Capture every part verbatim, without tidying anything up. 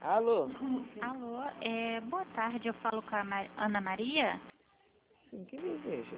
Alô? Alô, é, boa tarde, eu falo com a Ma- Ana Maria. Sim, quem deseja?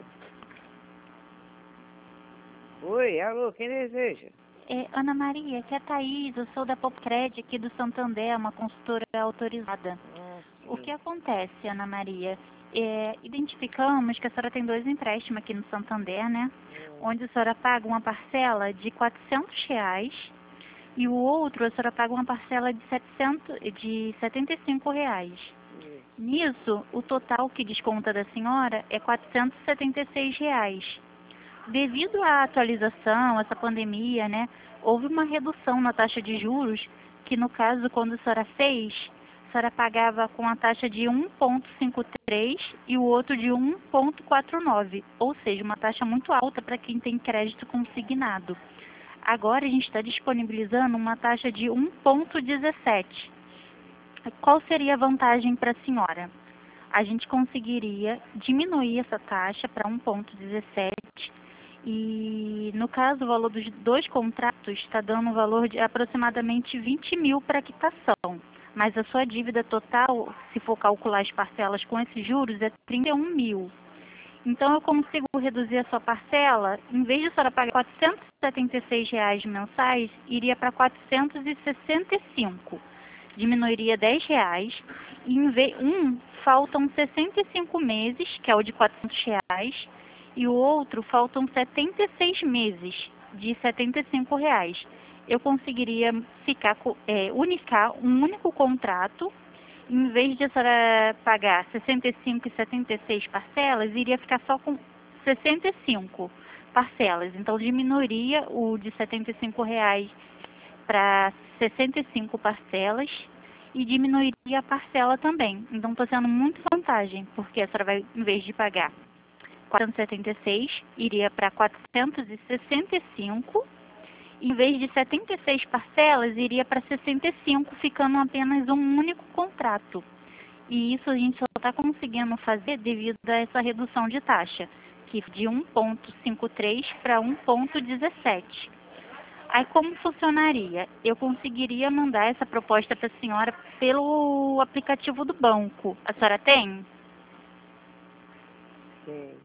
Oi, alô, quem deseja? É, Ana Maria, aqui é a Thaís, eu sou da Popcred aqui do Santander, uma consultora autorizada. Ah, O que sim. acontece, Ana Maria? É, identificamos que a senhora tem dois empréstimos aqui no Santander, né? Hum, Onde a senhora paga uma parcela de quatrocentos reais e o outro a senhora paga uma parcela de, setecentos, de setenta e cinco reais. sim. Nisso, o total que desconta da senhora é quatrocentos e setenta e seis reais. Devido à atualização, essa pandemia, né, houve uma redução na taxa de juros, que no caso, quando a senhora fez, a senhora pagava com a taxa de um vírgula cinquenta e três e o outro de um vírgula quarenta e nove, ou seja, uma taxa muito alta para quem tem crédito consignado. Agora a gente está disponibilizando uma taxa de um vírgula dezessete. Qual seria a vantagem para a senhora? A gente conseguiria diminuir essa taxa para um vírgula dezessete e, no caso, o valor dos dois contratos está dando um valor de aproximadamente vinte mil para quitação. Mas a sua dívida total, se for calcular as parcelas com esses juros, é trinta e um mil. Então, eu consigo reduzir a sua parcela, em vez de a senhora pagar quatrocentos e setenta e seis reais mensais, iria para quatrocentos e sessenta e cinco. Diminuiria dez reais. E em vez, um, faltam sessenta e cinco meses, que é o de quatrocentos reais, e o outro faltam setenta e seis meses, de setenta e cinco reais. Eu conseguiria ficar, é, unificar um único contrato. Em vez de a senhora pagar sessenta e cinco e setenta e seis parcelas, iria ficar só com sessenta e cinco parcelas. Então, diminuiria o de setenta e cinco reais para sessenta e cinco parcelas e diminuiria a parcela também. Então, está sendo muito vantagem, porque a senhora vai, em vez de pagar quatrocentos e setenta e seis, iria para quatrocentos e sessenta e cinco. Em vez de setenta e seis parcelas, iria para sessenta e cinco, ficando apenas um único contrato. E isso a gente só está conseguindo fazer devido a essa redução de taxa, que de um vírgula cinquenta e três para um vírgula dezessete. Aí como funcionaria? Eu conseguiria mandar essa proposta para a senhora pelo aplicativo do banco. A senhora tem? Sim.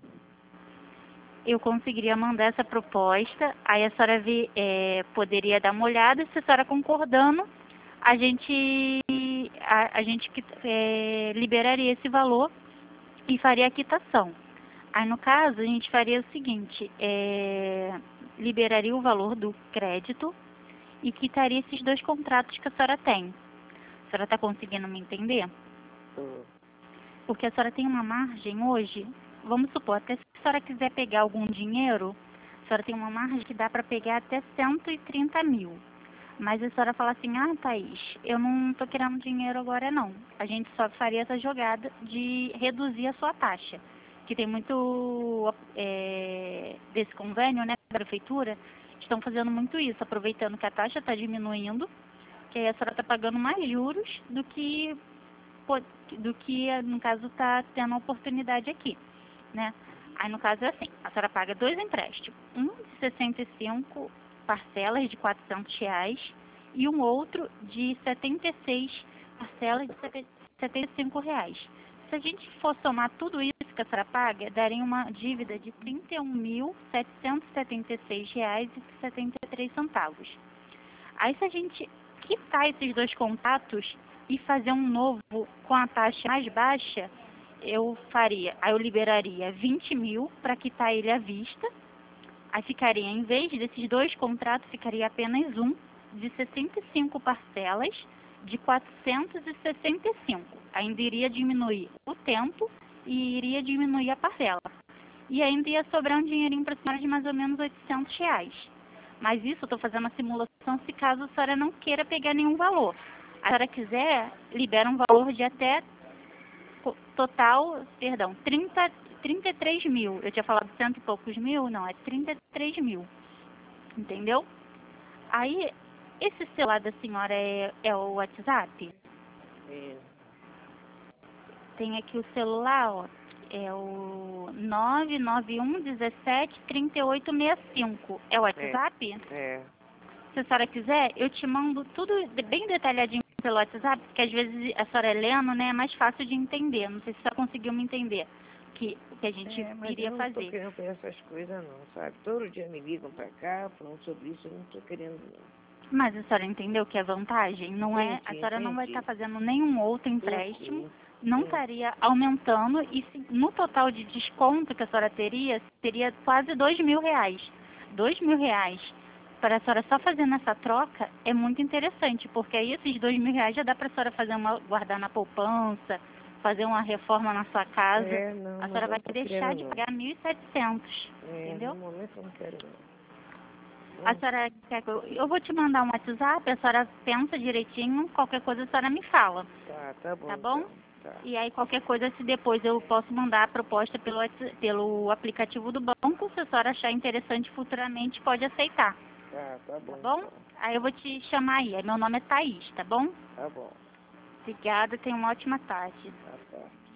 Eu conseguiria mandar essa proposta, aí a senhora vi, é, poderia dar uma olhada, se a senhora concordando, a gente, a, a gente é, liberaria esse valor e faria a quitação. Aí no caso, a gente faria o seguinte, é, liberaria o valor do crédito e quitaria esses dois contratos que a senhora tem. A senhora está conseguindo me entender? Hum. Porque a senhora tem uma margem hoje, vamos supor, até se a senhora quiser pegar algum dinheiro, a senhora tem uma margem que dá para pegar até cento e trinta mil. Mas a senhora fala assim, ah, Thaís, eu não estou querendo dinheiro agora não. A gente só faria essa jogada de reduzir a sua taxa. Que tem muito é, desse convênio, né, da prefeitura, estão fazendo muito isso, aproveitando que a taxa está diminuindo, que aí a senhora está pagando mais juros do que do que, no caso, está tendo a oportunidade aqui, né? Aí, no caso, é assim, a senhora paga dois empréstimos, um de sessenta e cinco parcelas de quatrocentos reais e um outro de setenta e seis parcelas de setenta e cinco reais. Se a gente for somar tudo isso que a senhora paga, daria uma dívida de trinta e um mil setecentos e setenta e seis reais e setenta e três centavos. Aí, se a gente quitar esses dois contratos e fazer um novo com a taxa mais baixa, eu faria, aí eu liberaria vinte mil para quitar ele à vista. Aí ficaria, em vez desses dois contratos, ficaria apenas um de sessenta e cinco parcelas de quatrocentos e sessenta e cinco. Ainda iria diminuir o tempo e iria diminuir a parcela. E ainda ia sobrar um dinheirinho para a senhora de mais ou menos oitocentos reais. Mas isso eu estou fazendo a simulação se caso a senhora não queira pegar nenhum valor. A senhora quiser, libera um valor de até total, perdão, trinta, trinta e três mil. Eu tinha falado cento e poucos mil, não, é trinta e três mil. Entendeu? Aí, esse celular da senhora é, é o WhatsApp? É. Tem aqui o celular, ó, é o nove nove um um sete três oito seis cinco. É o WhatsApp? É. Se a senhora quiser, eu te mando tudo bem detalhadinho pelo WhatsApp, porque às vezes a senhora é lendo, né, é mais fácil de entender. Não sei se a senhora conseguiu me entender que, o que a gente É, mas iria eu não tô fazer. querendo fazer essas coisas não, sabe? Todo dia me ligam pra cá falando sobre isso, eu não tô querendo não. Mas a senhora entendeu que é vantagem? Não é, a Entendi, senhora não vai entendi. estar fazendo nenhum outro empréstimo, Entendi. não Hum. estaria aumentando e se- no total de desconto que a senhora teria, teria quase dois mil reais. Dois mil reais para a senhora só fazendo essa troca é muito interessante, porque aí esses dois mil reais já dá para a senhora fazer uma, guardar na poupança, fazer uma reforma na sua casa. É, não, A mas senhora eu vai não tô deixar querendo de não. pagar mil e setecentos, É, entendeu? no momento eu não quero não. A Hum. senhora quer que eu, eu vou te mandar um WhatsApp, a senhora pensa direitinho, qualquer coisa a senhora me fala, Tá, tá bom tá bom? então. Tá, E aí qualquer coisa, se depois eu posso mandar a proposta pelo, Whats- pelo aplicativo do banco, se a senhora achar interessante futuramente, pode aceitar, tá, tá tá bom bom? então. Aí eu vou te chamar aí, meu nome é Thaís, tá bom? Tá bom. Obrigada, tenha uma ótima tarde. Tá certo.